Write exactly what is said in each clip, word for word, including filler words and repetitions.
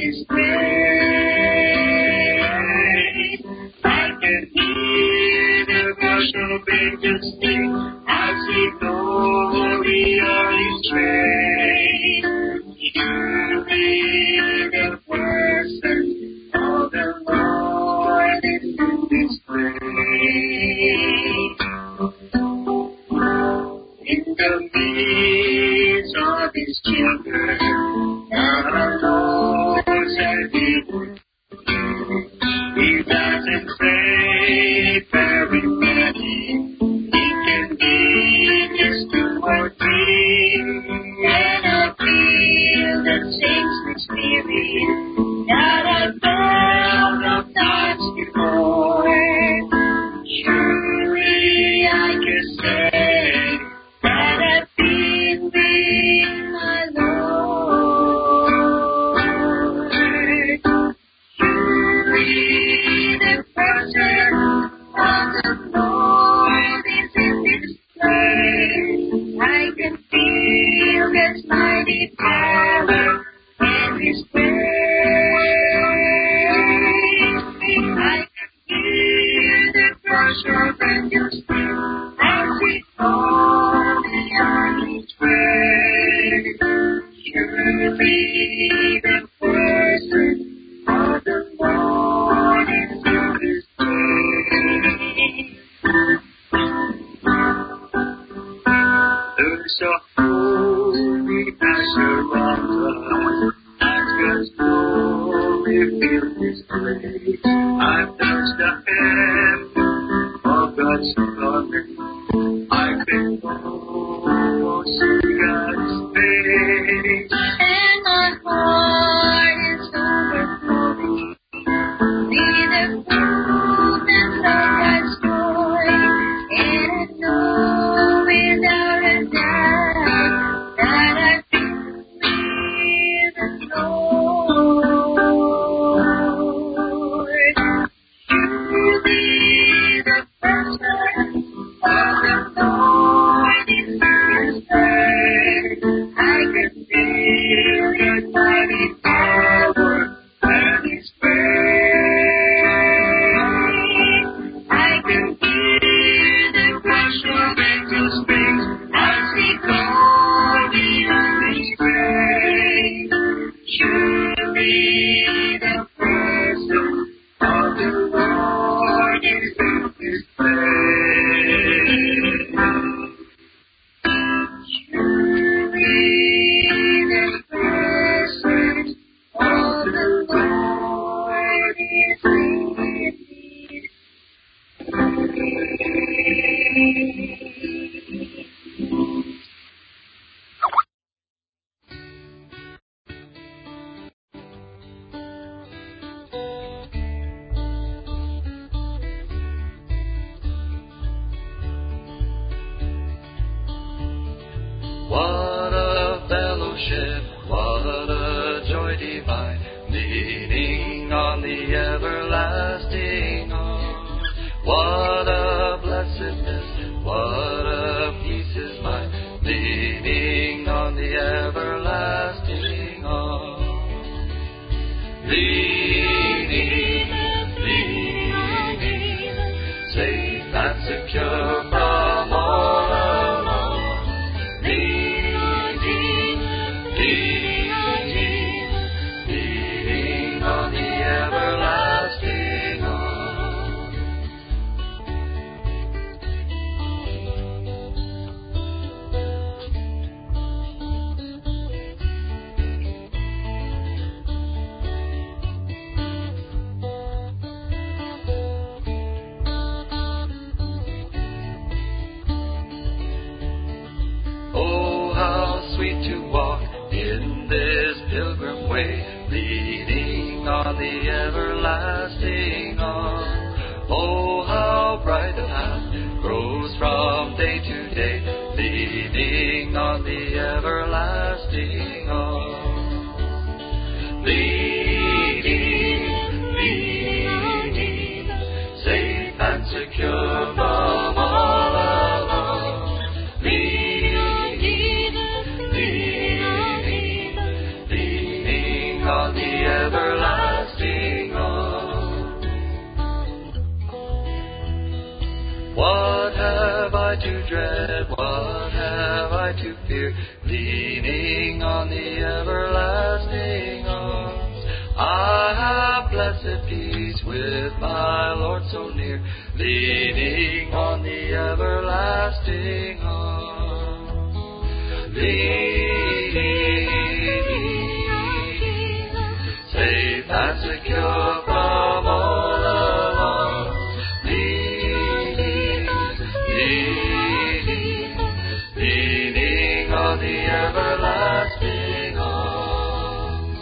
His grace. I can hear the rush of angels sing as we glory on His train. Surely the presence of the Lord is in His place. In the midst of His children, the Lord said He would do. He doesn't say very many. He can be just two or three. And I feel the same spirit that I've felt of times before. Surely I can say that I've been with my Lord. Surely the presence of the Lord is in this place. I can feel His mighty power and His grace. I can hear the crush of angels sing as we call beyond His grace. Surely the presence of the Lord is in His place. There's a holy passion around us as God's glory fills this place. I've touched the hem of God's garment. I've been close to God's face. And my heart is overflowing. See the fullness of God's joy. And I know without a doubt that I've been with the Lord. Surely the presence of the Lord is in His place. I can feel His mighty power and His grace. I can hear the rush of angels' wings as we call beyond His grace. Surely the presence of the Lord is in His place. Surely the presence of the Lord is in His place. What a fellowship, what a joy divine, leaning on the everlasting arm. What a blessedness, what a peace is mine, leaning on the everlasting arm. Leaning, leaning, safe and secure from all alarm. Leaning, leaning, leaning on the everlasting arm. Oh, how sweet to walk in this pilgrim way, leaning on the everlasting arm. Oh, how bright the path grows from day to day, leaning on the everlasting arm. Leaning, leaning, safe and secure from all alarm. Leaning, leaning, leaning on the everlasting arm. dear, leaning on the everlasting arms. I have blessed peace with my Lord so near, leaning on the everlasting arms. Leaning, safe and secure from all alarms. Leaning, leaning, leaning on the everlasting arms.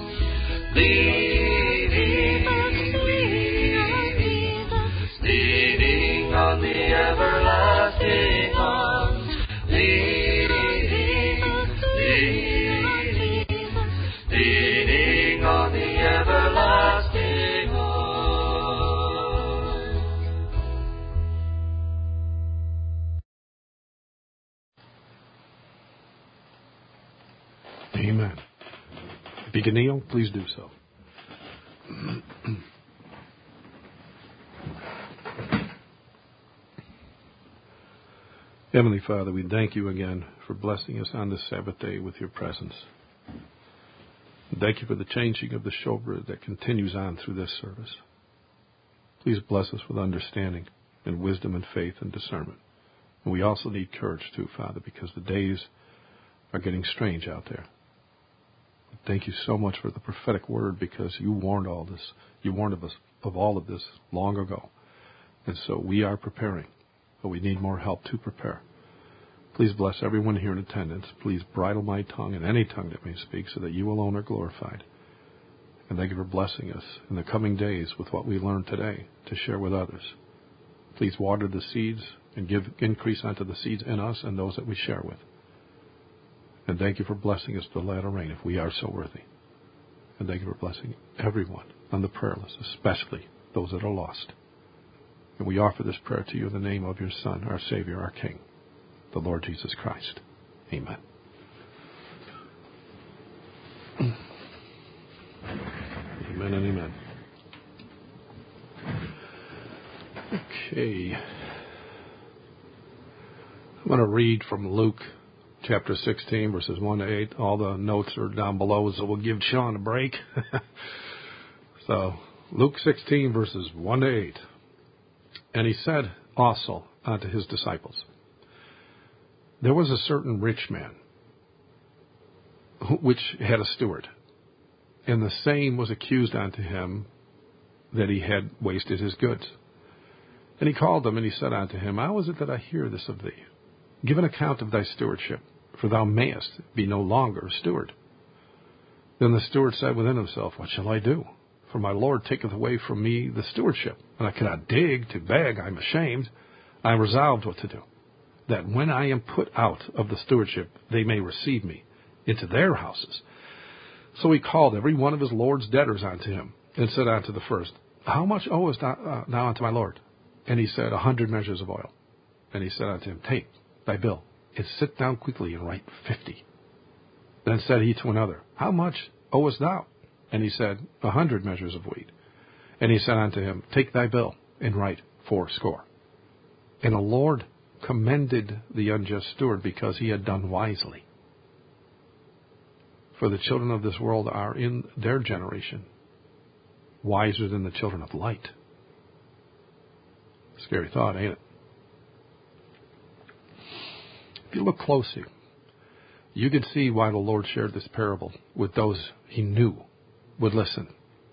Leaning, leaning, leaning on the everlasting arms. Leaning, leaning, leaning on the everlasting arms. Amen. If you can kneel, please do so. Heavenly Father, we thank you again for blessing us on this Sabbath day with your presence. Thank you for the changing of the showbread that continues on through this service. Please bless us with understanding and wisdom and faith and discernment. And we also need courage too, Father, because the days are getting strange out there. Thank you so much for the prophetic word, because you warned all this. You warned of us of all of this long ago. And so we are preparing, but we need more help to prepare. Please bless everyone here in attendance. Please bridle my tongue and any tongue that may speak, so that you alone are glorified. And thank you for blessing us in the coming days with what we learned today to share with others. Please water the seeds and give increase unto the seeds in us and those that we share with. And thank you for blessing us to the latter rain if we are so worthy. And thank you for blessing everyone on the prayer list, especially those that are lost. And we offer this prayer to you in the name of your Son, our Savior, our King, the Lord Jesus Christ. Amen. Amen and amen. Okay. I'm going to read from Luke chapter sixteen, verses one to eight. All the notes are down below, so we'll give Sean a break. So, Luke sixteen, verses one to eight. And he said also unto his disciples, there was a certain rich man, which had a steward, and the same was accused unto him that he had wasted his goods. And he called him, and he said unto him, how is it that I hear this of thee? Give an account of thy stewardship, for thou mayest be no longer a steward. Then the steward said within himself, what shall I do? For my Lord taketh away from me the stewardship, and I cannot dig to beg. I am ashamed. I am resolved what to do, that when I am put out of the stewardship, they may receive me into their houses. So he called every one of his Lord's debtors unto him, and said unto the first, how much owest thou uh, now unto my Lord? And he said, a hundred measures of oil. And he said unto him, take thy bill, and sit down quickly and write fifty. Then said he to another, how much owest thou? And he said, a hundred measures of wheat. And he said unto him, take thy bill, and write fourscore. And the Lord commended the unjust steward, because he had done wisely. For the children of this world are in their generation wiser than the children of light. Scary thought, ain't it? If you look closely, you can see why the Lord shared this parable with those he knew would listen.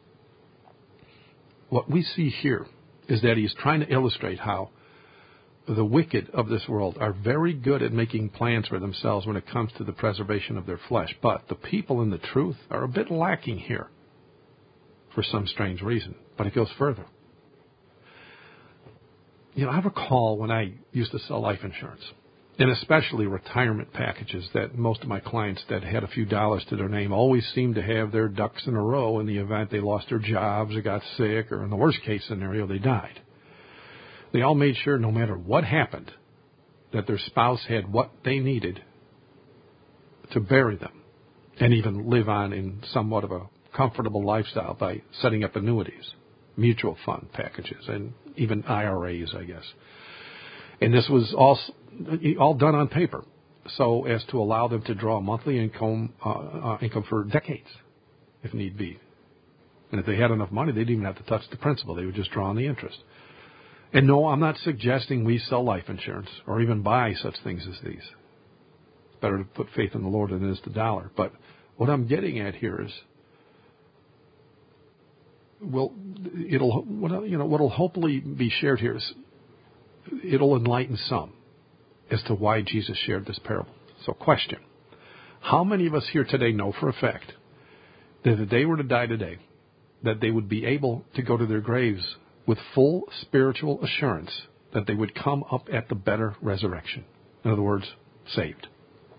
What we see here is that he's trying to illustrate how the wicked of this world are very good at making plans for themselves when it comes to the preservation of their flesh. But the people in the truth are a bit lacking here for some strange reason. But it goes further. You know, I recall when I used to sell life insurance, and especially retirement packages, that most of my clients that had a few dollars to their name always seemed to have their ducks in a row in the event they lost their jobs or got sick, or in the worst case scenario, they died. They all made sure, no matter what happened, that their spouse had what they needed to bury them and even live on in somewhat of a comfortable lifestyle by setting up annuities, mutual fund packages, and even I R As, I guess. And this was all, all done on paper. so as to allow them to draw monthly income uh, uh, income for decades, if need be. And if they had enough money, they didn't even have to touch the principal. They would just draw on the interest. And no, I'm not suggesting we sell life insurance or even buy such things as these. It's better to put faith in the Lord than it is the dollar. But what I'm getting at here is, well, it'll, you know, what'll hopefully be shared here is it'll enlighten some as to why Jesus shared this parable. So, question: how many of us here today know for a fact that if they were to die today, that they would be able to go to their graves with full spiritual assurance that they would come up at the better resurrection? In other words, saved.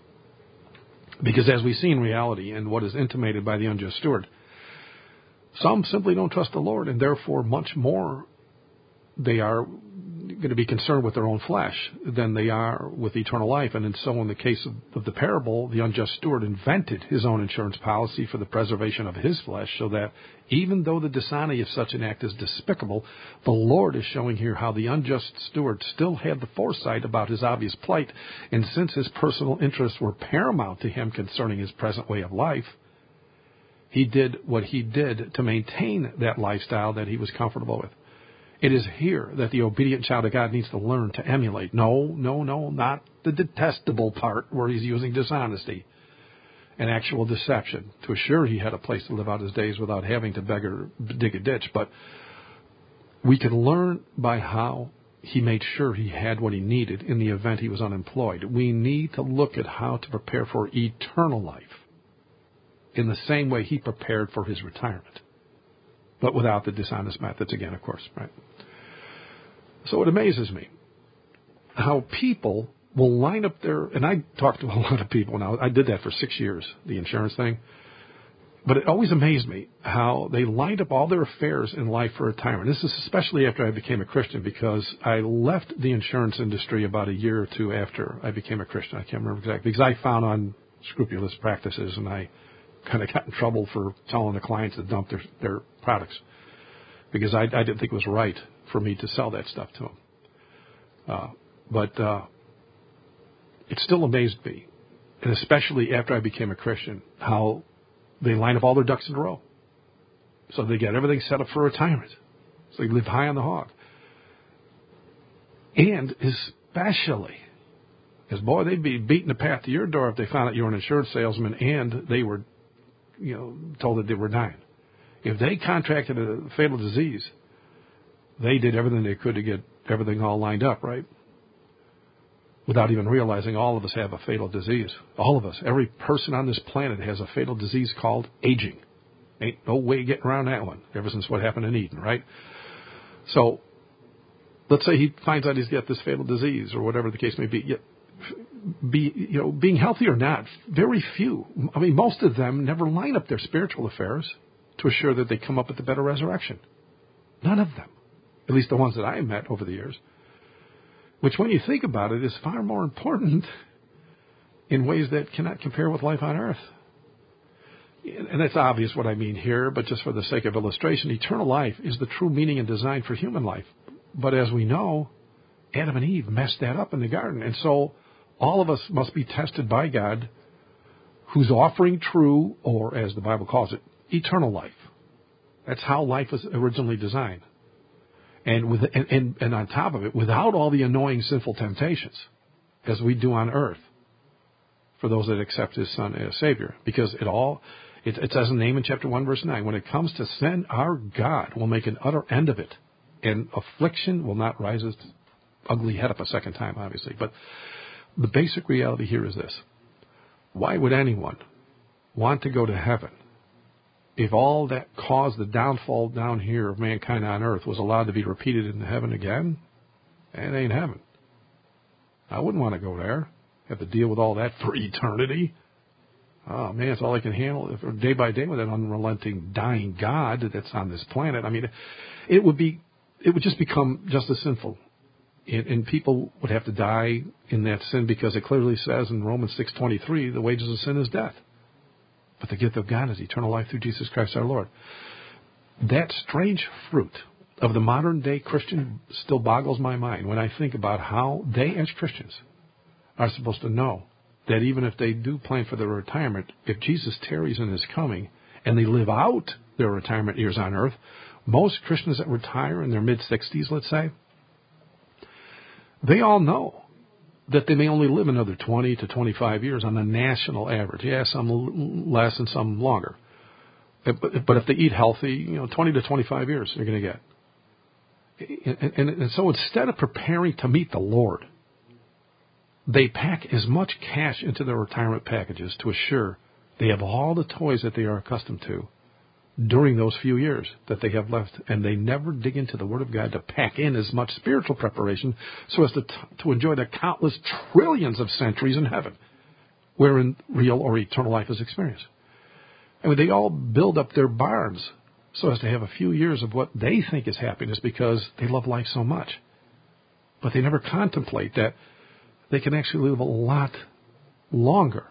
Because as we see in reality and what is intimated by the unjust steward, some simply don't trust the Lord, and therefore much more they are going to be concerned with their own flesh than they are with eternal life. And so in the case of, of the parable, the unjust steward invented his own insurance policy for the preservation of his flesh, so that even though the dishonesty of such an act is despicable, the Lord is showing here how the unjust steward still had the foresight about his obvious plight, and since his personal interests were paramount to him concerning his present way of life, he did what he did to maintain that lifestyle that he was comfortable with. It is here that the obedient child of God needs to learn to emulate. No, no, no, not the detestable part where he's using dishonesty and actual deception to assure he had a place to live out his days without having to beg or dig a ditch. But we can learn by how he made sure he had what he needed in the event he was unemployed. We need to look at how to prepare for eternal life in the same way he prepared for his retirement, but without the dishonest methods again, of course, right? So it amazes me how people will line up their, and I talk to a lot of people now, I did that for six years, the insurance thing, but it always amazed me how they lined up all their affairs in life for retirement. This is especially after I became a Christian, because I left the insurance industry about a year or two after I became a Christian. I can't remember exactly, because I found unscrupulous practices, and I kind of got in trouble for telling the clients to dump their, their products, because I, I didn't think it was right for me to sell that stuff to them. Uh, but uh, it still amazed me, and especially after I became a Christian, how they line up all their ducks in a row. So they get everything set up for retirement. So they live high on the hog. And especially, because, boy, they'd be beating the path to your door if they found out you were an insurance salesman and they were, you know, told that they were dying. If they contracted a fatal disease, they did everything they could to get everything all lined up, right? Without even realizing all of us have a fatal disease. All of us. Every person on this planet has a fatal disease called aging. Ain't no way getting around that one, ever since what happened in Eden, right? So let's say he finds out he's got this fatal disease or whatever the case may be. Be, you know, being healthy or not, very few. I mean, most of them never line up their spiritual affairs to assure that they come up with the better resurrection. None of them. At least the ones that I have met over the years. Which, when you think about it, is far more important in ways that cannot compare with life on earth. And that's obvious what I mean here, but just for the sake of illustration, eternal life is the true meaning and design for human life. But as we know, Adam and Eve messed that up in the garden. And so all of us must be tested by God, who's offering true, or as the Bible calls it, eternal life. That's how life was originally designed. And, with, and, and, and on top of it, without all the annoying sinful temptations, as we do on earth, for those that accept his Son as Savior. Because it all, it, it says in Nahum chapter one, verse nine, when it comes to sin, our God will make an utter end of it, and affliction will not rise its ugly head up a second time, obviously. But the basic reality here is this. Why would anyone want to go to heaven if all that caused the downfall down here of mankind on earth was allowed to be repeated in heaven again? It ain't heaven. I wouldn't want to go there, have to deal with all that for eternity. Oh, man, it's all I can handle day by day with that unrelenting, dying God that's on this planet. I mean, it would be, it would just become just as sinful. And, and people would have to die in that sin, because it clearly says in Romans six twenty-three, the wages of sin is death. But the gift of God is eternal life through Jesus Christ our Lord. That strange fruit of the modern day Christian still boggles my mind when I think about how they as Christians are supposed to know that even if they do plan for their retirement, if Jesus tarries in his coming and they live out their retirement years on earth, most Christians that retire in their mid-sixties, let's say, they all know that they may only live another twenty to twenty-five years on the national average. Yeah, some less and some longer. But, but if they eat healthy, you know, twenty to twenty-five years they're going to get. And, and, and so instead of preparing to meet the Lord, they pack as much cash into their retirement packages to assure they have all the toys that they are accustomed to during those few years that they have left, and they never dig into the Word of God to pack in as much spiritual preparation so as to, to enjoy the countless trillions of centuries in heaven, wherein real or eternal life is experienced. I mean, they all build up their barns so as to have a few years of what they think is happiness because they love life so much. But they never contemplate that they can actually live a lot longer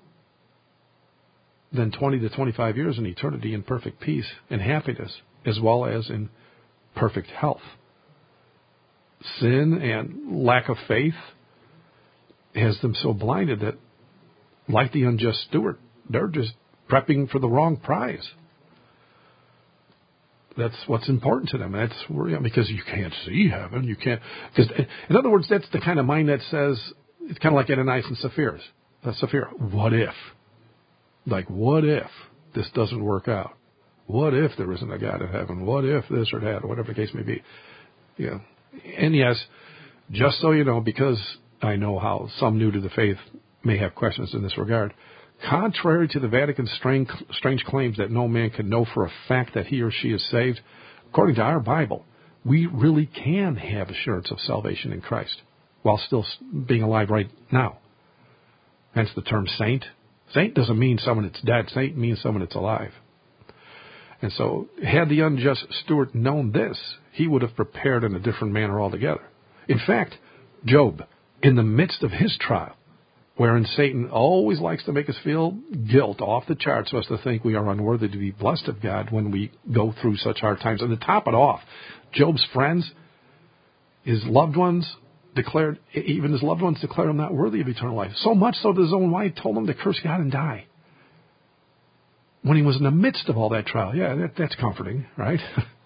than twenty to twenty-five years in eternity in perfect peace and happiness, as well as in perfect health. Sin and lack of faith has them so blinded that, like the unjust steward, they're just prepping for the wrong prize. That's what's important to them. That's where, because you can't see heaven. You can't. Because, in other words, that's the kind of mind that says, it's kind of like Ananias and Sapphira. Uh, Sapphira, what if? Like, what if this doesn't work out? What if there isn't a God in heaven? What if this or that, or whatever the case may be? Yeah. And yes, just so you know, because I know how some new to the faith may have questions in this regard, contrary to the Vatican's strange, strange claims that no man can know for a fact that he or she is saved, according to our Bible, we really can have assurance of salvation in Christ while still being alive right now. Hence the term saint. Saint doesn't mean someone that's dead. Saint means someone that's alive. And so, had the unjust steward known this, he would have prepared in a different manner altogether. In fact, Job, in the midst of his trial, wherein Satan always likes to make us feel guilt off the charts so as to think we are unworthy to be blessed of God when we go through such hard times. And to top it off, Job's friends, his loved ones, declared, even his loved ones declared him not worthy of eternal life. So much so that his own wife told him to curse God and die. When he was in the midst of all that trial. Yeah, that, that's comforting, right?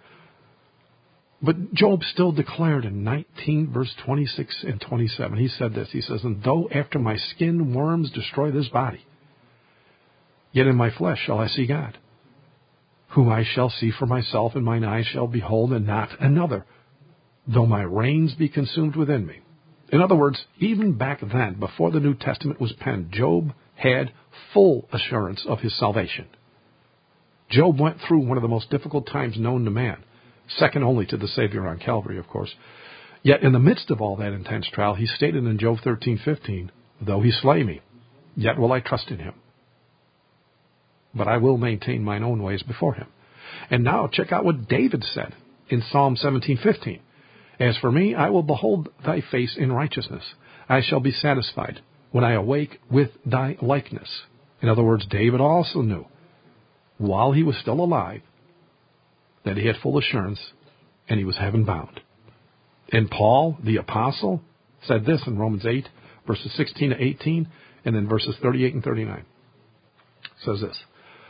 But Job still declared in nineteen, verse twenty-six and twenty-seven, he said this, he says, and though after my skin worms destroy this body, yet in my flesh shall I see God, whom I shall see for myself, and mine eyes shall behold, and not another, though my reins be consumed within me. In other words, even back then, before the New Testament was penned, Job had full assurance of his salvation. Job went through one of the most difficult times known to man, second only to the Savior on Calvary, of course. Yet in the midst of all that intense trial, he stated in Job thirteen fifteen, though he slay me, yet will I trust in him. But I will maintain mine own ways before him. And now check out what David said in Psalm seventeen fifteen. As for me, I will behold thy face in righteousness. I shall be satisfied when I awake with thy likeness. In other words, David also knew, while he was still alive, that he had full assurance and he was heaven bound. And Paul, the apostle, said this in Romans eight, verses sixteen to eighteen, and then verses thirty-eight and thirty-nine. It says this,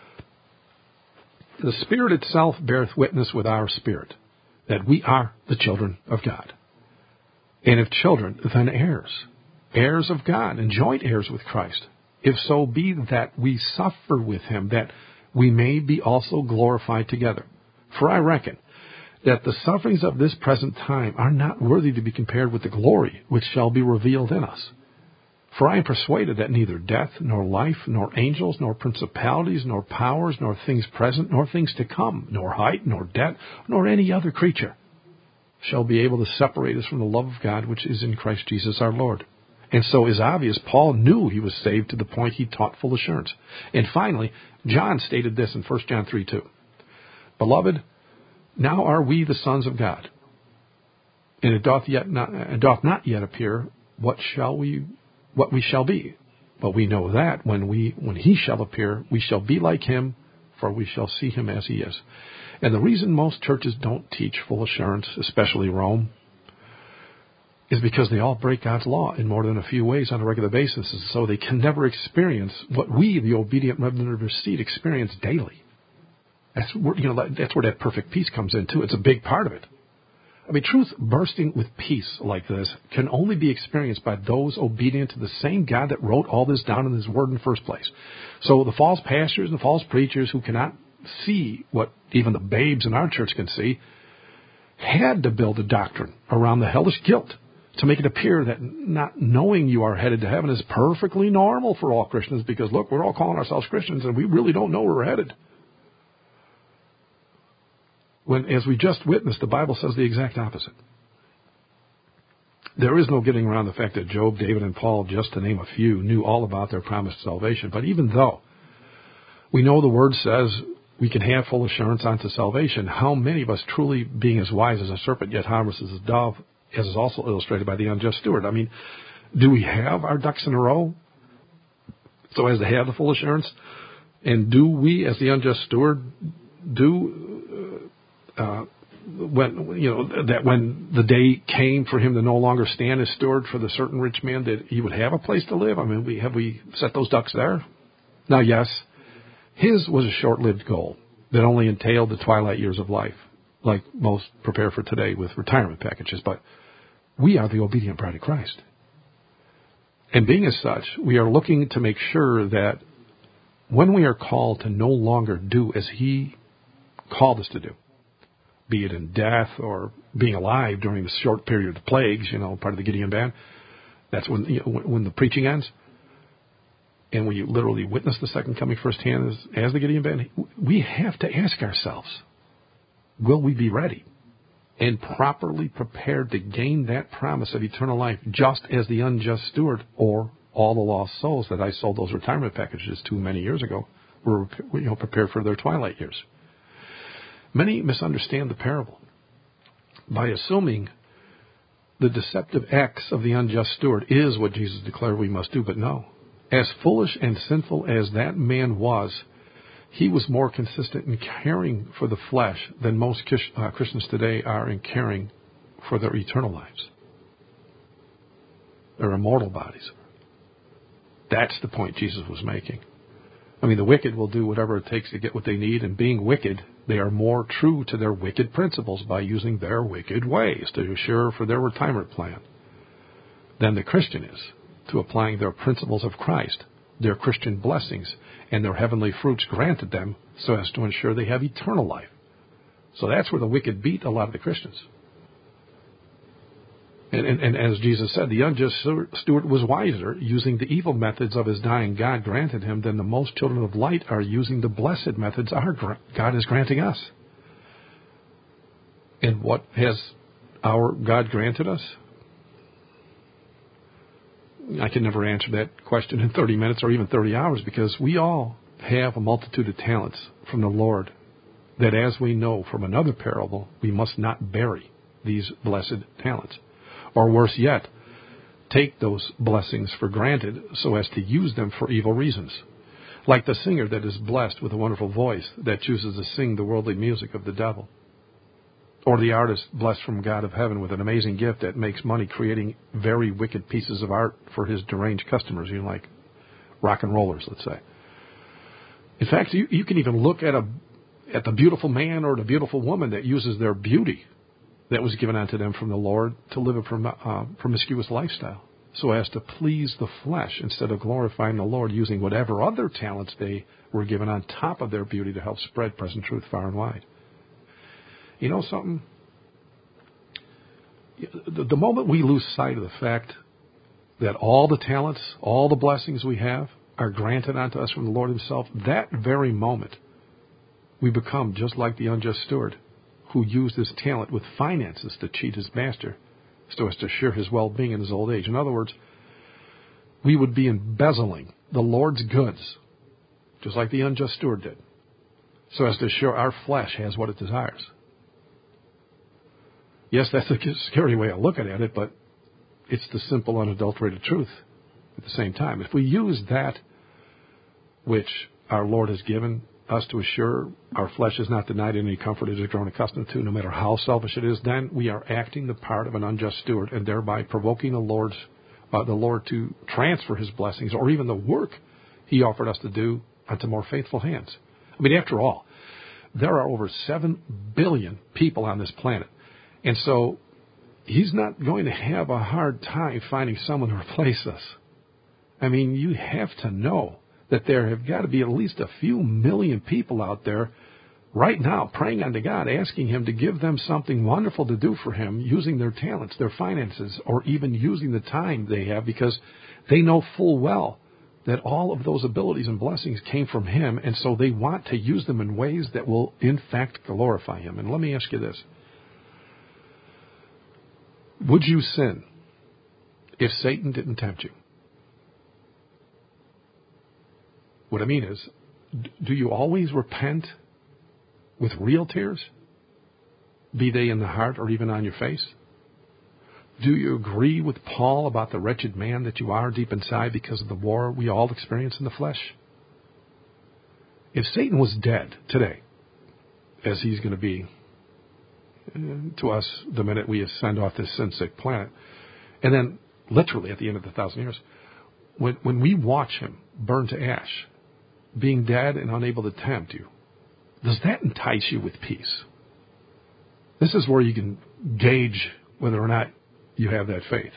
the Spirit itself beareth witness with our spirit, that we are the children of God. And if children, then heirs, heirs of God, and joint heirs with Christ, if so be that we suffer with him, that we may be also glorified together. For I reckon that the sufferings of this present time are not worthy to be compared with the glory which shall be revealed in us. For I am persuaded that neither death, nor life, nor angels, nor principalities, nor powers, nor things present, nor things to come, nor height, nor depth, nor any other creature shall be able to separate us from the love of God which is in Christ Jesus our Lord. And so is obvious, Paul knew he was saved to the point he taught full assurance. And finally, John stated this in First John three two. Beloved, now are we the sons of God, and it doth yet not, it doth not yet appear what shall we, what we shall be. But we know that when we, when he shall appear, we shall be like him, for we shall see him as he is. And the reason most churches don't teach full assurance, especially Rome, is because they all break God's law in more than a few ways on a regular basis, and so they can never experience what we, the obedient remnant of His seed, experience daily. That's where, you know, that's where that perfect peace comes in, too. It's a big part of it. I mean, truth bursting with peace like this can only be experienced by those obedient to the same God that wrote all this down in His Word in the first place. So the false pastors and the false preachers who cannot see what even the babes in our church can see had to build a doctrine around the hellish guilt to make it appear that not knowing you are headed to heaven is perfectly normal for all Christians because, look, we're all calling ourselves Christians and we really don't know where we're headed. When, as we just witnessed, the Bible says the exact opposite. There is no getting around the fact that Job, David, and Paul, just to name a few, knew all about their promised salvation. But even though we know the Word says we can have full assurance unto salvation, how many of us truly, being as wise as a serpent, yet harmless as a dove, as is also illustrated by the unjust steward? I mean, do we have our ducks in a row so as to have the full assurance? And do we, as the unjust steward, do... Uh, when you know that when the day came for him to no longer stand as steward for the certain rich man, that he would have a place to live? I mean, we have we set those ducks there? Now, yes, his was a short-lived goal that only entailed the twilight years of life, like most prepare for today with retirement packages. But we are the obedient bride of Christ, and being as such, we are looking to make sure that when we are called to no longer do as He called us to do, be it in death or being alive during the short period of the plagues, you know, part of the Gideon band. That's when you know, when the preaching ends. And when you literally witness the second coming firsthand as, as the Gideon band, we have to ask ourselves, will we be ready and properly prepared to gain that promise of eternal life just as the unjust steward or all the lost souls that I sold those retirement packages to many years ago were you know, prepared for their twilight years? Many misunderstand the parable by assuming the deceptive acts of the unjust steward is what Jesus declared we must do. But no. As foolish and sinful as that man was, he was more consistent in caring for the flesh than most Christians today are in caring for their eternal lives, their immortal bodies. That's the point Jesus was making. I mean, the wicked will do whatever it takes to get what they need, and being wicked, they are more true to their wicked principles by using their wicked ways to assure for their retirement plan than the Christian is to applying their principles of Christ, their Christian blessings, and their heavenly fruits granted them so as to ensure they have eternal life. So that's where the wicked beat a lot of the Christians. And, and, and as Jesus said, the unjust steward was wiser using the evil methods of his dying God granted him than the most children of light are using the blessed methods our God is granting us. And what has our God granted us? I can never answer that question in thirty minutes or even thirty hours because we all have a multitude of talents from the Lord that, as we know from another parable, we must not bury these blessed talents. Or worse yet, take those blessings for granted so as to use them for evil reasons. Like the singer that is blessed with a wonderful voice that chooses to sing the worldly music of the devil. Or the artist blessed from God of heaven with an amazing gift that makes money creating very wicked pieces of art for his deranged customers, you know, like rock and rollers, let's say. In fact, you, you can even look at a at the beautiful man or the beautiful woman that uses their beauty that was given unto them from the Lord to live a prom- uh, promiscuous lifestyle so as to please the flesh instead of glorifying the Lord using whatever other talents they were given on top of their beauty to help spread present truth far and wide. You know something? The, the moment we lose sight of the fact that all the talents, all the blessings we have are granted unto us from the Lord himself, that very moment we become just like the unjust steward who used his talent with finances to cheat his master so as to assure his well-being in his old age. In other words, we would be embezzling the Lord's goods, just like the unjust steward did, so as to assure our flesh has what it desires. Yes, that's a scary way of looking at it, but it's the simple, unadulterated truth at the same time. If we use that which our Lord has given us to assure our flesh is not denied any comfort it has grown accustomed to, no matter how selfish it is, then we are acting the part of an unjust steward and thereby provoking the Lord's, uh, the Lord to transfer his blessings or even the work he offered us to do onto more faithful hands. I mean, after all, there are over seven billion people on this planet. And so he's not going to have a hard time finding someone to replace us. I mean, you have to know that there have got to be at least a few million people out there right now praying unto God, asking him to give them something wonderful to do for him, using their talents, their finances, or even using the time they have, because they know full well that all of those abilities and blessings came from him, and so they want to use them in ways that will, in fact, glorify him. And let me ask you this. Would you sin if Satan didn't tempt you? What I mean is, do you always repent with real tears, be they in the heart or even on your face? Do you agree with Paul about the wretched man that you are deep inside because of the war we all experience in the flesh? If Satan was dead today, as he's going to be to us the minute we ascend off this sin-sick planet, and then literally at the end of the thousand years, when, when we watch him burn to ash, being dead and unable to tempt you, does that entice you with peace? This is where you can gauge whether or not you have that faith.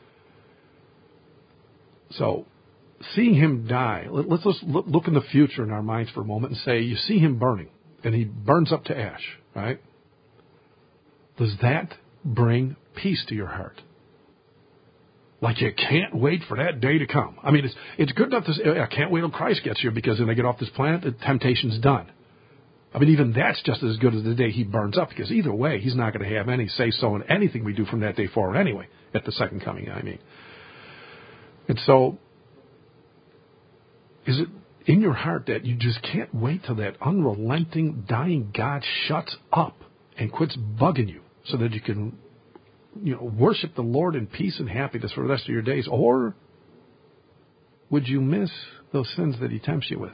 So, seeing him die, let, let's just look, look in the future in our minds for a moment and say, you see him burning, and he burns up to ash, right? Does that bring peace to your heart? Like you can't wait for that day to come. I mean, it's it's good enough to say, I can't wait till Christ gets here, because when I get off this planet, the temptation's done. I mean, even that's just as good as the day he burns up, because either way, he's not going to have any say-so in anything we do from that day forward anyway, at the second coming, I mean. And so, is it in your heart that you just can't wait till that unrelenting, dying God shuts up and quits bugging you so that you can, you know, worship the Lord in peace and happiness for the rest of your days? Or would you miss those sins that he tempts you with?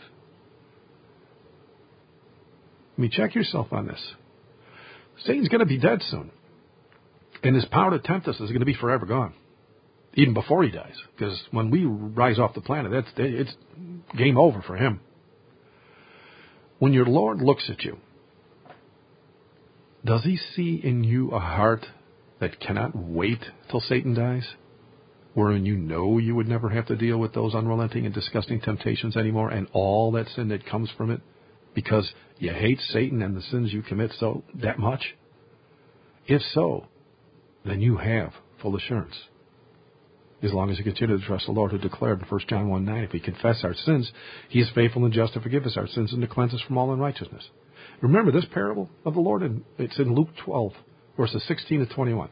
I mean, check yourself on this. Satan's going to be dead soon. And his power to tempt us is going to be forever gone. Even before he dies. Because when we rise off the planet, that's it's game over for him. When your Lord looks at you, does he see in you a heart that cannot wait till Satan dies? Wherein you know you would never have to deal with those unrelenting and disgusting temptations anymore, and all that sin that comes from it, because you hate Satan and the sins you commit so that much? If so, then you have full assurance. As long as you continue to trust the Lord, who declared in First John one nine, if we confess our sins, he is faithful and just to forgive us our sins and to cleanse us from all unrighteousness. Remember this parable of the Lord, and it's in Luke twelve, verses sixteen to twenty-one.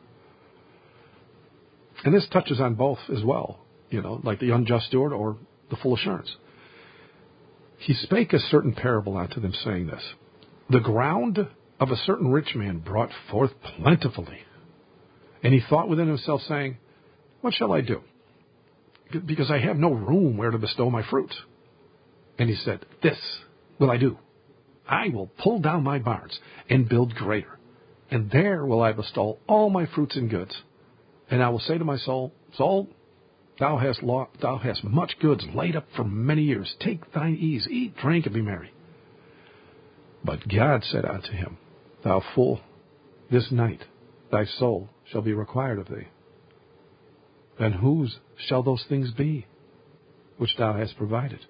And this touches on both as well, you know, like the unjust steward or the full assurance. He spake a certain parable unto them, saying this: the ground of a certain rich man brought forth plentifully. And he thought within himself, saying, what shall I do? Because I have no room where to bestow my fruits. And he said, this will I do. I will pull down my barns and build greater. And there will I bestow all my fruits and goods. And I will say to my soul, soul, Thou hast, law, thou hast much goods laid up for many years. Take thine ease, eat, drink, and be merry. But God said unto him, Thou fool, this night thy soul shall be required of thee. And whose shall those things be which thou hast provided?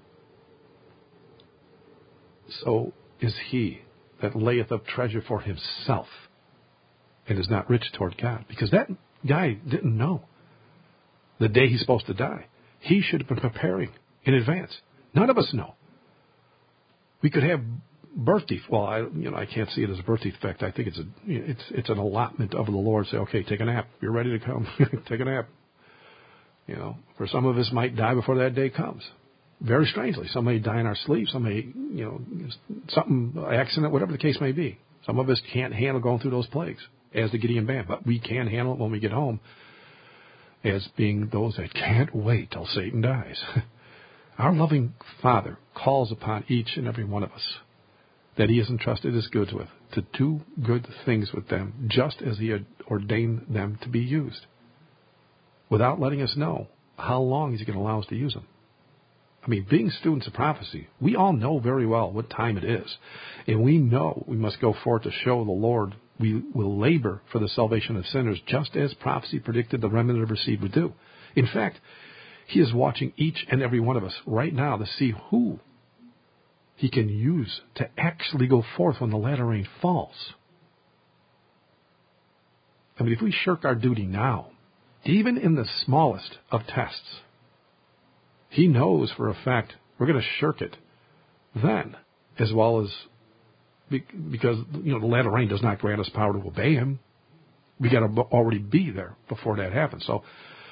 So is he that layeth up treasure for himself and is not rich toward God. Because that guy didn't know the day he's supposed to die. He should have been preparing in advance. None of us know. We could have birth defect. Well, I, you know, I can't see it as a birth defect. I think it's a, it's, it's an allotment of the Lord. Say, okay, take a nap. You're ready to come. Take a nap. You know, for some of us might die before that day comes. Very strangely, some may die in our sleep. Some may, you know, something, accident, whatever the case may be. Some of us can't handle going through those plagues, as the Gideon band, but we can handle it when we get home, as being those that can't wait till Satan dies. Our loving Father calls upon each and every one of us that he has entrusted his goods with to do good things with them, just as he had ordained them to be used, without letting us know how long he's going to allow us to use them. I mean, being students of prophecy, we all know very well what time it is. And we know we must go forth to show the Lord we will labor for the salvation of sinners, just as prophecy predicted the remnant of her seed would do. In fact, he is watching each and every one of us right now to see who he can use to actually go forth when the latter rain falls. I mean, if we shirk our duty now, even in the smallest of tests, he knows for a fact we're going to shirk it then, as well as because, you know, the latter rain does not grant us power to obey him. We got to already be there before that happens. So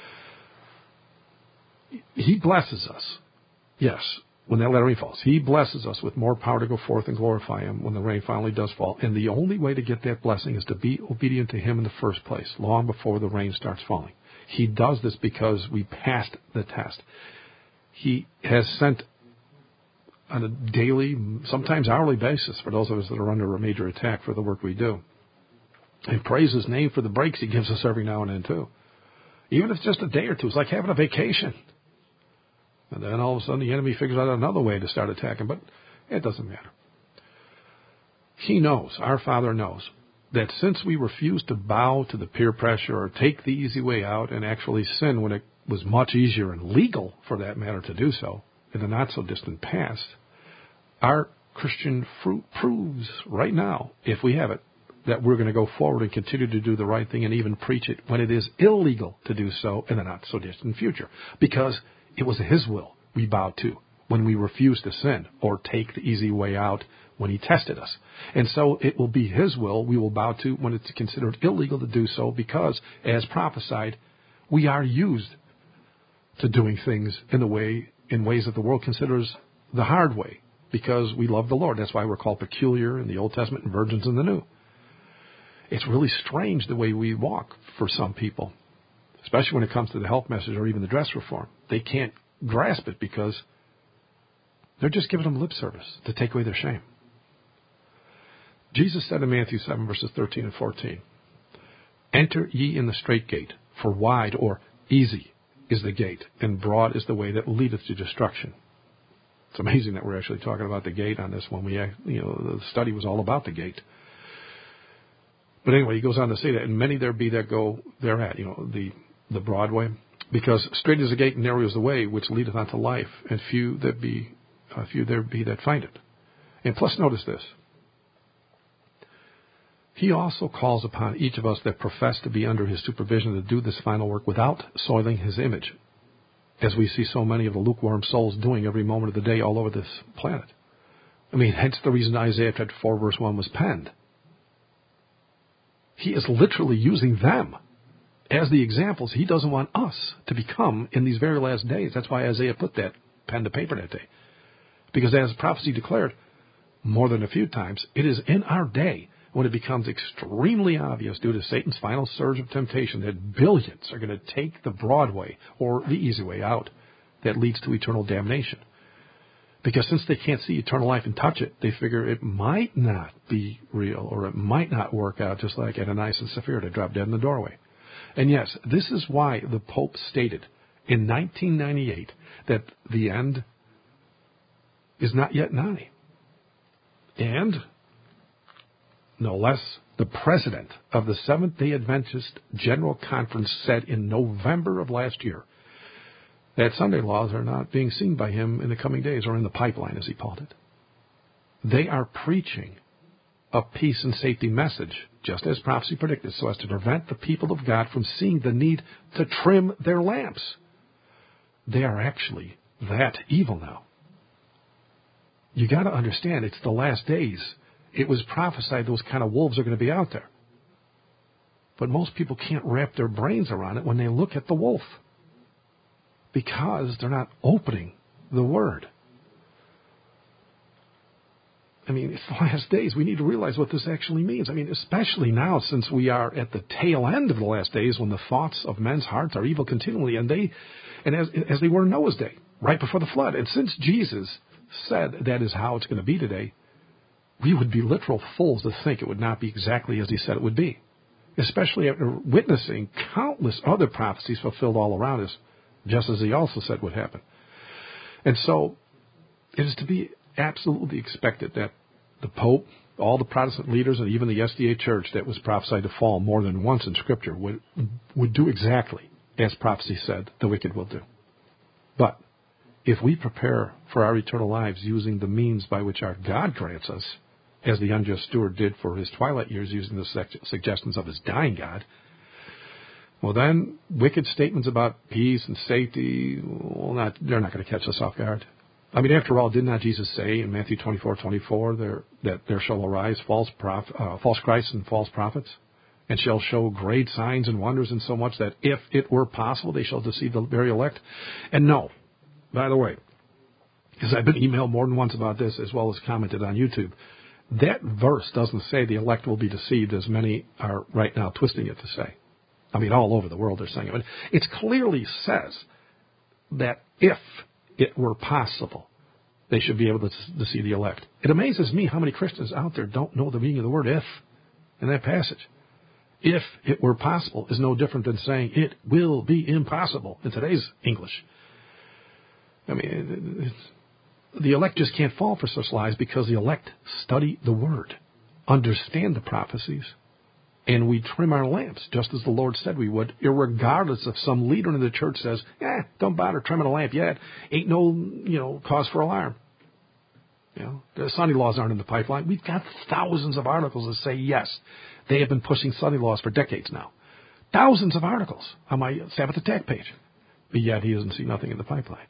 he blesses us, yes, when that latter rain falls. He blesses us with more power to go forth and glorify him when the rain finally does fall. And the only way to get that blessing is to be obedient to him in the first place, long before the rain starts falling. He does this because we passed the test. He has sent on a daily, sometimes hourly basis, for those of us that are under a major attack for the work we do. And praise his name for the breaks he gives us every now and then, too. Even if it's just a day or two, it's like having a vacation. And then all of a sudden the enemy figures out another way to start attacking, but it doesn't matter. He knows, our Father knows, that since we refuse to bow to the peer pressure or take the easy way out and actually sin when it was much easier and legal, for that matter, to do so in the not-so-distant past, our Christian fruit proves right now, if we have it, that we're going to go forward and continue to do the right thing and even preach it when it is illegal to do so in the not-so-distant future, because it was his will we bowed to when we refused to sin or take the easy way out when he tested us. And so it will be his will we will bow to when it's considered illegal to do so, because, as prophesied, we are used to doing things in the way in ways that the world considers the hard way, because we love the Lord. That's why we're called peculiar in the Old Testament and virgins in the New. It's really strange the way we walk for some people, especially when it comes to the health message or even the dress reform. They can't grasp it because they're just giving them lip service to take away their shame. Jesus said in Matthew seven, verses thirteen and fourteen, "Enter ye in the strait gate, for wide or easy is the gate, and broad is the way that leadeth to destruction." It's amazing that we're actually talking about the gate on this one. We, you know, the study was all about the gate. But anyway, he goes on to say that, and many there be that go thereat, you know, the, the broad way, because straight is the gate and narrow is the way which leadeth unto life, and few that be, uh, few there be that find it. And plus, notice this. He also calls upon each of us that profess to be under his supervision to do this final work without soiling his image, as we see so many of the lukewarm souls doing every moment of the day all over this planet. I mean, hence the reason Isaiah chapter four, verse one was penned. He is literally using them as the examples he doesn't want us to become in these very last days. That's why Isaiah put that pen to paper that day. Because as prophecy declared more than a few times, it is in our day when it becomes extremely obvious due to Satan's final surge of temptation that billions are going to take the broad way or the easy way out that leads to eternal damnation. Because since they can't see eternal life and touch it, they figure it might not be real, or it might not work out, just like Ananias and Sapphira, they dropped dead in the doorway. And yes, this is why the Pope stated in nineteen ninety-eight that the end is not yet nigh. And no less, the president of the Seventh-day Adventist General Conference said in November of last year that Sunday laws are not being seen by him in the coming days, or in the pipeline, as he called it. They are preaching a peace and safety message, just as prophecy predicted, so as to prevent the people of God from seeing the need to trim their lamps. They are actually that evil now. You got to understand, it's the last days. It was prophesied those kind of wolves are going to be out there. But most people can't wrap their brains around it when they look at the wolf, because they're not opening the Word. I mean, it's the last days. We need to realize what this actually means. I mean, especially now, since we are at the tail end of the last days, when the thoughts of men's hearts are evil continually, and they, and as as they were in Noah's day, right before the flood. And since Jesus said that is how it's going to be today, we would be literal fools to think it would not be exactly as he said it would be, especially after witnessing countless other prophecies fulfilled all around us, just as he also said would happen. And so it is to be absolutely expected that the Pope, all the Protestant leaders, and even the S D A Church that was prophesied to fall more than once in Scripture would would do exactly as prophecy said the wicked will do. But if we prepare for our eternal lives using the means by which our God grants us, as the unjust steward did for his twilight years using the suggestions of his dying God, well then, wicked statements about peace and safety, well, not they're not going to catch us off guard. I mean, after all, did not Jesus say in Matthew twenty-four twenty-four there, that there shall arise false prof, uh, false Christs and false prophets, and shall show great signs and wonders, in so much that if it were possible, they shall deceive the very elect? And no, by the way, because I've been emailed more than once about this, as well as commented on YouTube, that verse doesn't say the elect will be deceived, as many are right now twisting it to say. I mean, all over the world they're saying it. But it clearly says that if it were possible, they should be able to, to see the elect. It amazes me how many Christians out there don't know the meaning of the word if in that passage. If it were possible is no different than saying it will be impossible in today's English. I mean, it's, the elect just can't fall for such lies because the elect study the word, understand the prophecies, and we trim our lamps, just as the Lord said we would, irregardless if some leader in the church says, eh, don't bother trimming a lamp yet. Ain't no, you know, cause for alarm. You know, the Sunday laws aren't in the pipeline. We've got thousands of articles that say yes. They have been pushing Sunday laws for decades now. Thousands of articles on my Sabbath Attack page. But yet he doesn't see nothing in the pipeline.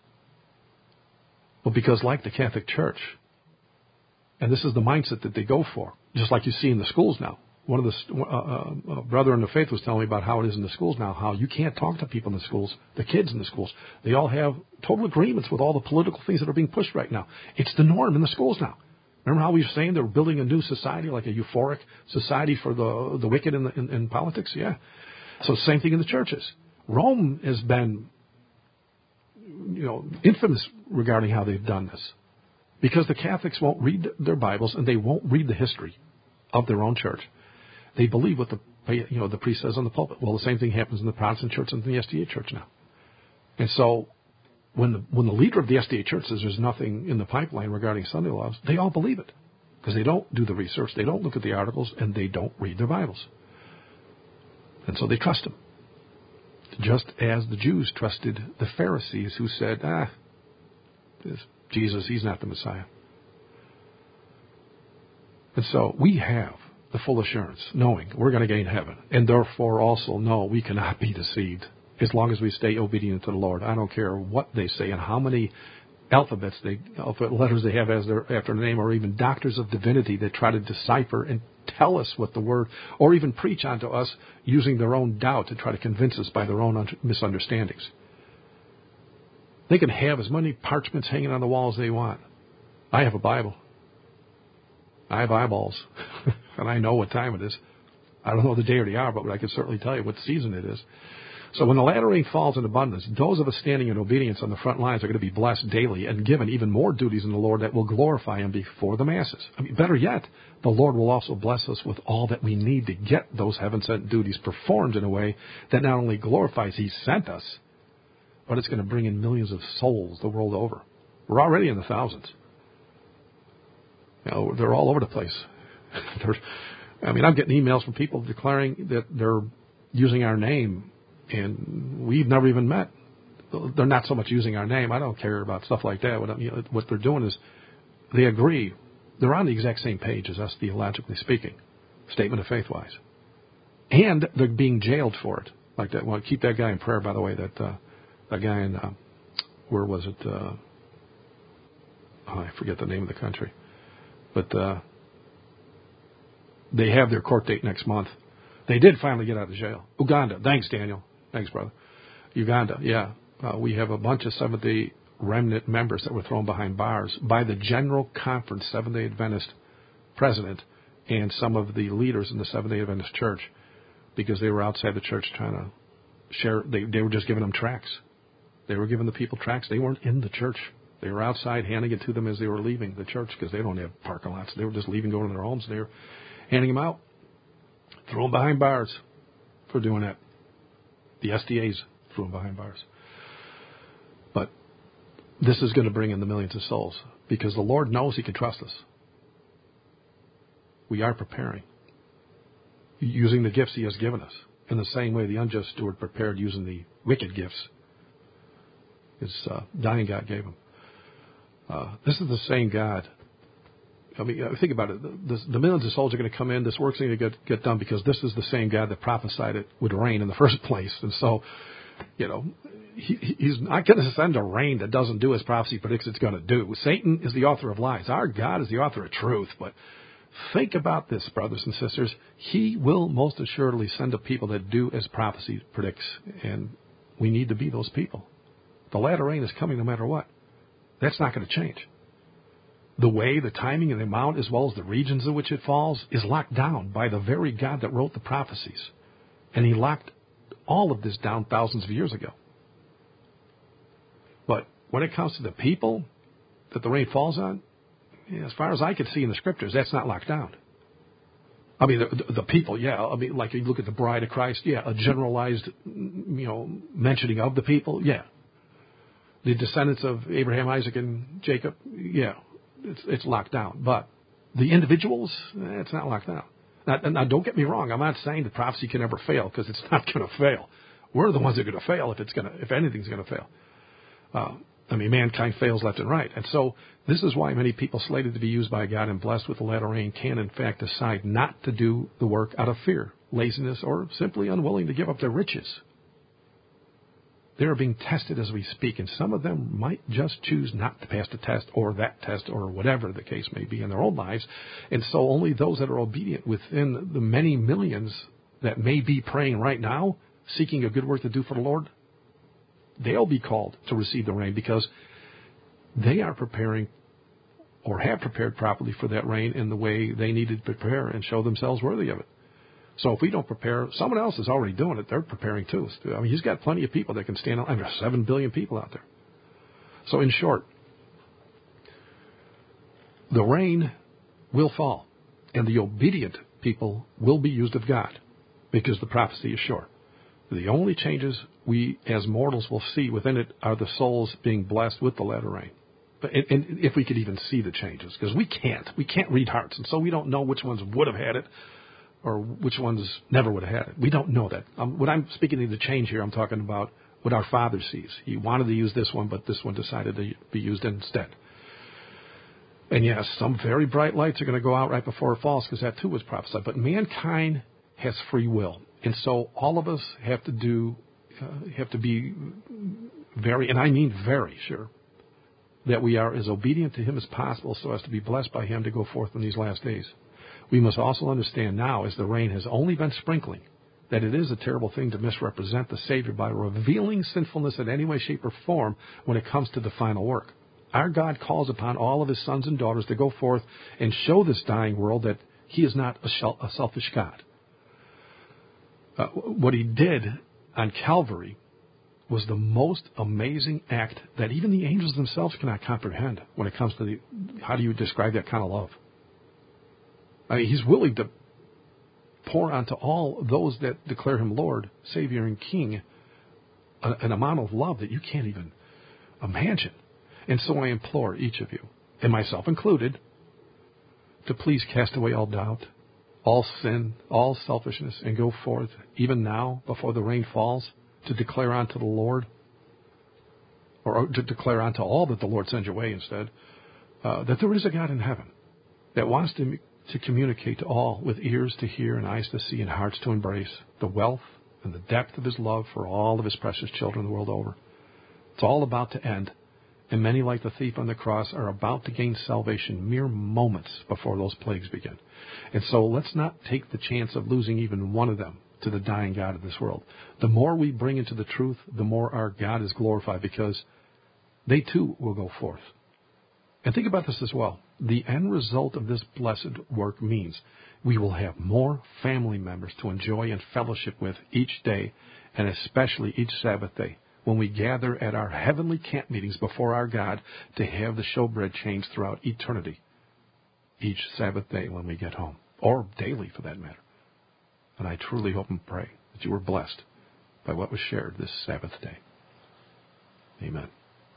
Well, because like the Catholic Church, and this is the mindset that they go for, just like you see in the schools now. One of the uh, uh, brother in the faith was telling me about how it is in the schools now, how you can't talk to people in the schools, the kids in the schools. They all have total agreements with all the political things that are being pushed right now. It's the norm in the schools now. Remember how we were saying they're building a new society, like a euphoric society for the the wicked in, the, in, in politics? Yeah. So same thing in the churches. Rome has been, you know, infamous regarding how they've done this, because the Catholics won't read their Bibles and they won't read the history of their own church. They believe what the you know the priest says on the pulpit. Well, the same thing happens in the Protestant church and the S D A church now. And so when the when the leader of the S D A church says there's nothing in the pipeline regarding Sunday laws, they all believe it because they don't do the research, they don't look at the articles, and they don't read their Bibles. And so they trust him. Just as the Jews trusted the Pharisees who said, ah, this Jesus, he's not the Messiah. And so we have the full assurance, knowing we're going to gain heaven, and therefore also know we cannot be deceived as long as we stay obedient to the Lord. I don't care what they say and how many alphabets they, alphabet letters they have as their after their name, or even doctors of divinity that try to decipher and tell us what the word, or even preach onto us using their own doubt to try to convince us by their own misunderstandings. They can have as many parchments hanging on the wall as they want. I have a Bible. I have eyeballs, and I know what time it is. I don't know the day or the hour, but I can certainly tell you what season it is. So when the latter rain falls in abundance, those of us standing in obedience on the front lines are going to be blessed daily and given even more duties in the Lord that will glorify Him before the masses. I mean, better yet, the Lord will also bless us with all that we need to get those heaven-sent duties performed in a way that not only glorifies He sent us, but it's going to bring in millions of souls the world over. We're already in the thousands. You know, they're all over the place. I mean, I'm getting emails from people declaring that they're using our name, and we've never even met. They're not so much using our name. I don't care about stuff like that. What, you know, what they're doing is they agree. They're on the exact same page as us, theologically speaking, statement of faith-wise. And they're being jailed for it. Like that. Well, keep that guy in prayer, by the way, that, uh, that guy in, uh, where was it? Uh, oh, I forget the name of the country. But uh, they have their court date next month. They did finally get out of jail. Uganda. Thanks, Daniel. Thanks, brother. Uganda, yeah. Uh, we have a bunch of Seventh-day remnant members that were thrown behind bars by the General Conference Seventh-day Adventist president and some of the leaders in the Seventh-day Adventist church because they were outside the church trying to share. They, they were just giving them tracts. They were giving the people tracts. They weren't in the church. They were outside handing it to them as they were leaving the church because they don't have parking lots. They were just leaving, going to their homes. They were handing them out, threw them behind bars for doing that. The S D As threw them behind bars. But this is going to bring in the millions of souls because the Lord knows He can trust us. We are preparing, using the gifts He has given us in the same way the unjust steward prepared using the wicked gifts His uh, dying God gave him. Uh, this is the same God. I mean, think about it. The, the millions of souls are going to come in. This work's going to get, get done because this is the same God that prophesied it would rain in the first place. And so, you know, he, he's not going to send a rain that doesn't do as prophecy predicts it's going to do. Satan is the author of lies. Our God is the author of truth. But think about this, brothers and sisters. He will most assuredly send a people that do as prophecy predicts. And we need to be those people. The latter rain is coming no matter what. That's not going to change. The way, the timing, and the amount, as well as the regions in which it falls, is locked down by the very God that wrote the prophecies. And He locked all of this down thousands of years ago. But when it comes to the people that the rain falls on, as far as I can see in the Scriptures, that's not locked down. I mean, the, the people, yeah. I mean, like you look at the bride of Christ, yeah. A generalized, you know, mentioning of the people, yeah. The descendants of Abraham, Isaac, and Jacob, yeah. It's, it's locked down. But the individuals, eh, it's not locked down. Now, now, don't get me wrong. I'm not saying that prophecy can never fail because it's not going to fail. We're the ones that are going to fail if it's going to, if anything's going to fail. Uh, I mean, mankind fails left and right. And so this is why many people slated to be used by God and blessed with the latter rain can, in fact, decide not to do the work out of fear, laziness, or simply unwilling to give up their riches. They are being tested as we speak, and some of them might just choose not to pass the test or that test or whatever the case may be in their own lives. And so only those that are obedient within the many millions that may be praying right now, seeking a good work to do for the Lord, they'll be called to receive the rain because they are preparing or have prepared properly for that rain in the way they needed to prepare and show themselves worthy of it. So if we don't prepare, someone else is already doing it. They're preparing too. I mean, He's got plenty of people that can stand out. I mean, there's seven billion people out there. So in short, the rain will fall, and the obedient people will be used of God because the prophecy is sure. The only changes we as mortals will see within it are the souls being blessed with the latter rain. But, and, and if we could even see the changes, because we can't. We can't read hearts, and so we don't know which ones would have had it or which ones never would have had it. We don't know that. Um, when I'm speaking of the change here, I'm talking about what our Father sees. He wanted to use this one, but this one decided to be used instead. And yes, some very bright lights are going to go out right before it falls because that too was prophesied. But mankind has free will. And so all of us have to do, uh, have to be very, and I mean very sure, that we are as obedient to Him as possible so as to be blessed by Him to go forth in these last days. We must also understand now, as the rain has only been sprinkling, that it is a terrible thing to misrepresent the Savior by revealing sinfulness in any way, shape, or form when it comes to the final work. Our God calls upon all of His sons and daughters to go forth and show this dying world that He is not a selfish God. Uh, what He did on Calvary was the most amazing act that even the angels themselves cannot comprehend when it comes to the, how do you describe that kind of love? I mean, He's willing to pour onto all those that declare Him Lord, Savior, and King an amount of love that you can't even imagine. And so I implore each of you, and myself included, to please cast away all doubt, all sin, all selfishness, and go forth, even now, before the rain falls, to declare unto the Lord, or to declare unto all that the Lord sends your way instead, uh, that there is a God in heaven that wants to to communicate to all with ears to hear and eyes to see and hearts to embrace the wealth and the depth of His love for all of His precious children the world over. It's all about to end, and many, like the thief on the cross, are about to gain salvation mere moments before those plagues begin. And so let's not take the chance of losing even one of them to the dying God of this world. The more we bring into the truth, the more our God is glorified because they too will go forth. And think about this as well. The end result of this blessed work means we will have more family members to enjoy and fellowship with each day, and especially each Sabbath day, when we gather at our heavenly camp meetings before our God to have the showbread changed throughout eternity, each Sabbath day when we get home, or daily for that matter. And I truly hope and pray that you were blessed by what was shared this Sabbath day. Amen.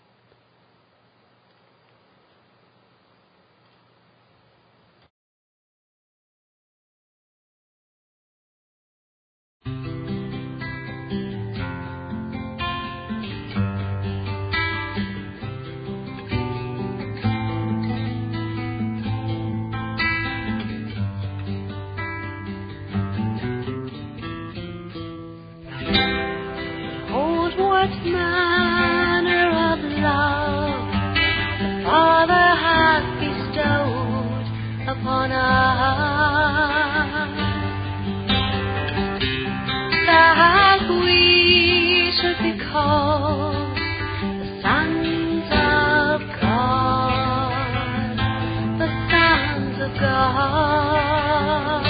Behold, what manner of love the Father hath bestowed upon us, that we should be called the sons of God, the sons of God.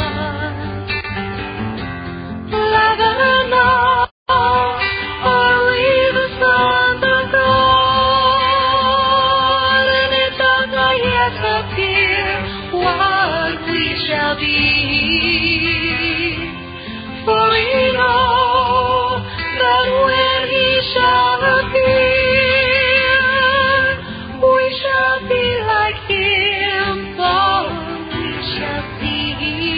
Rather not are we the sons of God, and it does not yet appear what we shall be. For we know that when He shall appear, we shall be like Him, for we shall see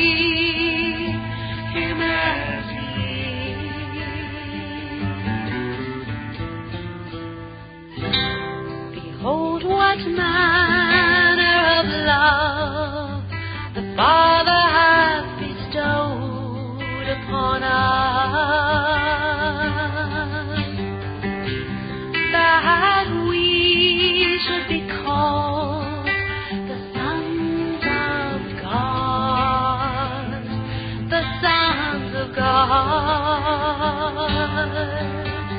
Him as He is. Behold, what manner of love the Father hath bestowed upon us, that we should be called the sons of God, the sons of God.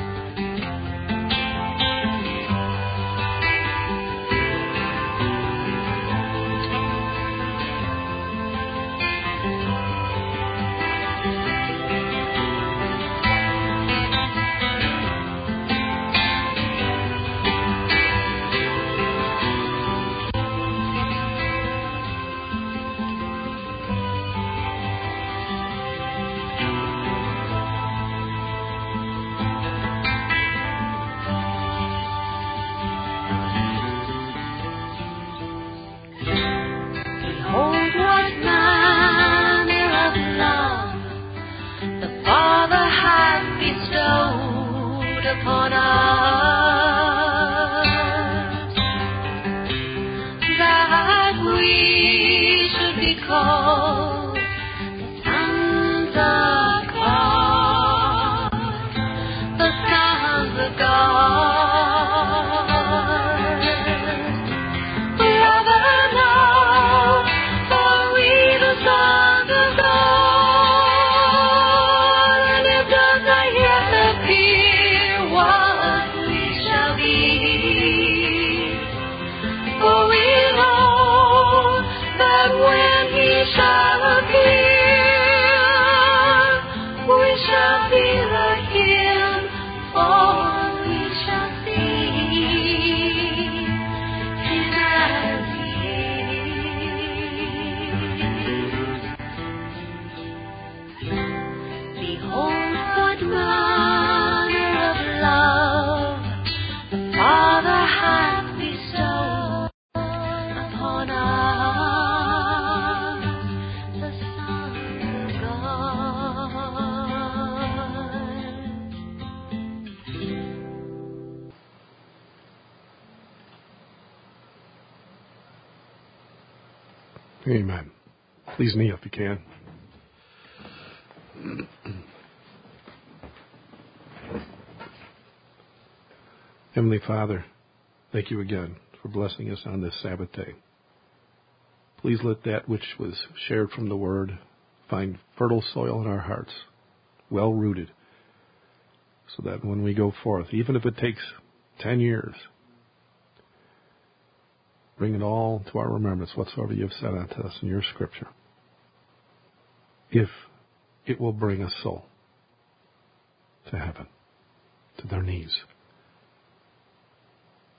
Behold, what manner of love the Father hath bestowed upon us, that we should be called the sons of God, the sons of God. Rather now are we the sons of God, and it does not yet appear what we shall be. For we know that when He shall appear, we shall be like Him, for we shall see Him as He is. Behold, what manner of love the Father hath bestowed upon us, the sons of God. Amen. Please kneel if you can. Heavenly Father, thank you again for blessing us on this Sabbath day. Please let that which was shared from the Word find fertile soil in our hearts, well rooted, so that when we go forth, even if it takes ten years, bring it all to our remembrance, whatsoever you have said unto us in your Scripture, if it will bring a soul to heaven, to their knees.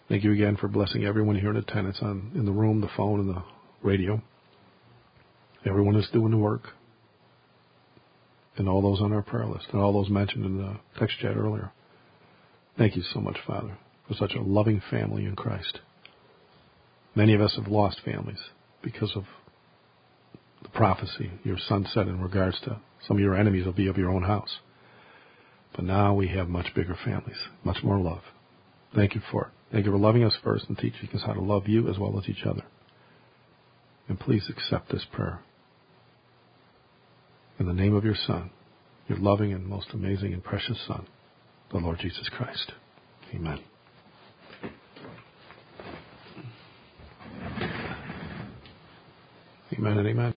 Thank you again for blessing everyone here in attendance on in the room, the phone, and the radio. Everyone is doing the work. And all those on our prayer list, and all those mentioned in the text chat earlier. Thank you so much, Father, for such a loving family in Christ. Many of us have lost families because of the prophecy your Son said in regards to some of your enemies will be of your own house. But now we have much bigger families, much more love. Thank you for it. Thank you for loving us first and teaching us how to love you as well as each other. And please accept this prayer. In the name of your Son, your loving and most amazing and precious Son, the Lord Jesus Christ. Amen. Amen and amen.